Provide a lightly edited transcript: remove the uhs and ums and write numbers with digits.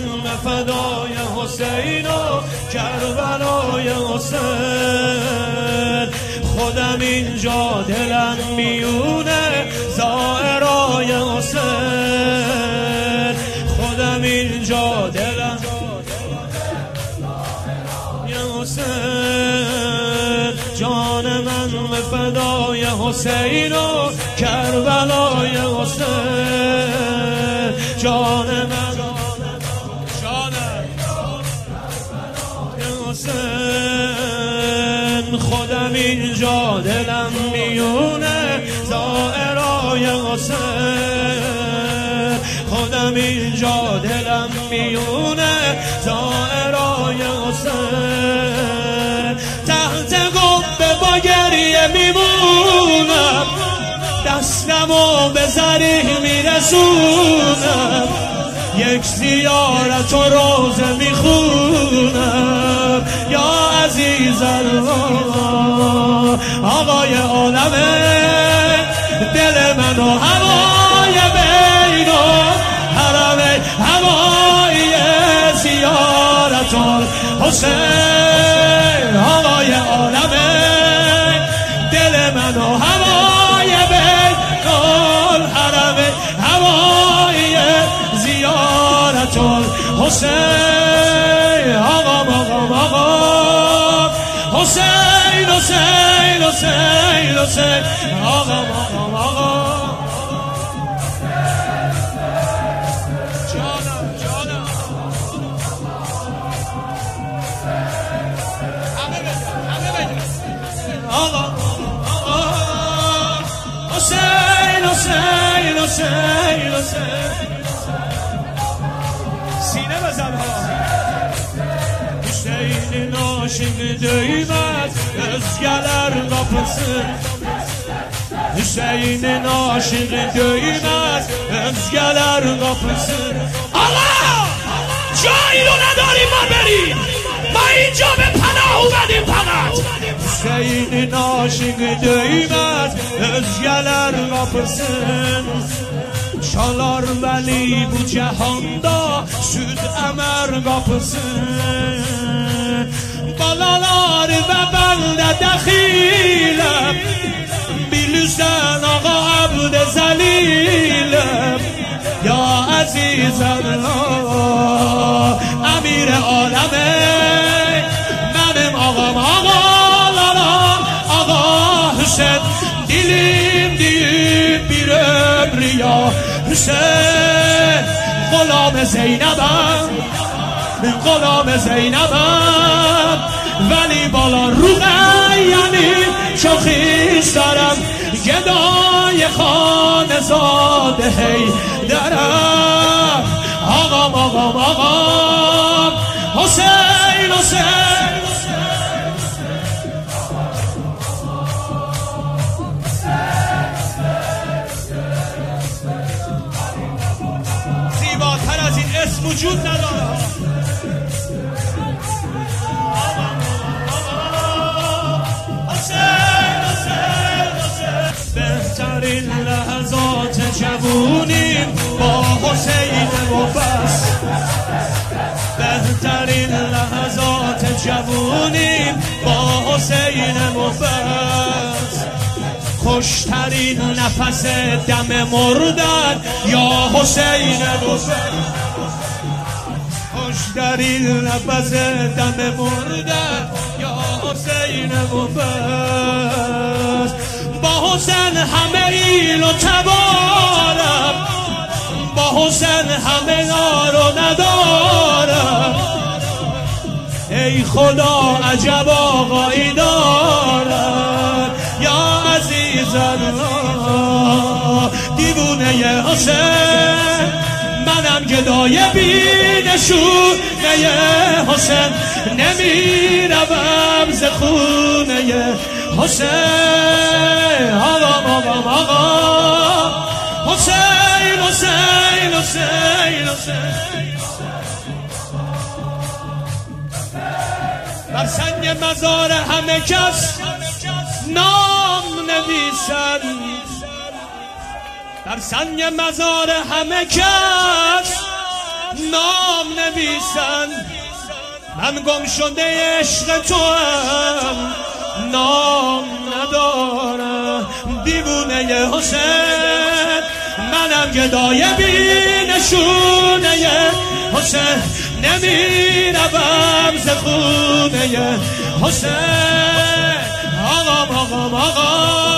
من به فدای حسین و کربلای حسین. خودم اینجا دلم میونه زائرای حسین. خودم اینجا دلم حسین. جان من به فدای حسین و کربلای حسین. جان من حسین. خودم اینجا دلم میونه زائرای حسین. خودم اینجا دلم میونه زائرای حسین. تحت گبه با گریه میمونم، دستمو به ذریح میرسونم، یک زیارت و روزه میخونم. یا عزیز الله آقای عالمه، دل من و هوای بین و حرم هوای زیارت الحسین. آقای عالمه، دل من و هوای بین و حرم هوای زیارت الحسین. آقا حسین حسین حسین حسین. آقا جانم همه بگم آقا حسین حسین حسین حسین. سینه بزن ها. Hüseyin aşığı değmez özgeler kapısı. Hüseyin'in aşığı değmez özgeler kapısı. Allah! جایی رو نداریم ما بریم، ما اینجا به پناه اومدیم فقط. Hüseyin'in aşığı değmez özgeler kapısın. Çalar veli bu cihanda süd əmər qapısı. Balalar və mən də dəxiləm, bilirsən ağa əbd zəliləm. Ya əziz Allah əmir aləmə, mənim ağam ağalaram, ağa Hüseyin. Dilim deyib bir ömrü ya Hüseyin. غلام زینبم، غلام زینبم، ولی بالا رقیه‌نی شاخیش دارم. گدای خانزاده حیدرم. آقام حسین حسین. زیباتر از این اسم وجود نداره. بهترین لحظات جوونیم با حسین مفصل. بهترین لحظات جوونیم با حسین مفصل. خوشترین نفس دم مردن یا حسین مفصل. خوشترین نفس دم مردن یا حسین مفصل. با حسین همه ایل و تبارم، با حسین همه نار و ندارم. ای خدا عجب آقایی دارم. یا عزیز الله دیوونه حسین، منم گدای بینشونه حسین. نمیروم ز خونه حسین. آقا حسین حسین حسین حسین. بر سنگ مزار همه کس نام نویسد. بر سنگ مزار همه کس نام نویسن من گم شده عشق تو هم نام ندارم دیوونه حسین منم گدای بی نشونه حسین نمیروم ز خونه حسین آقام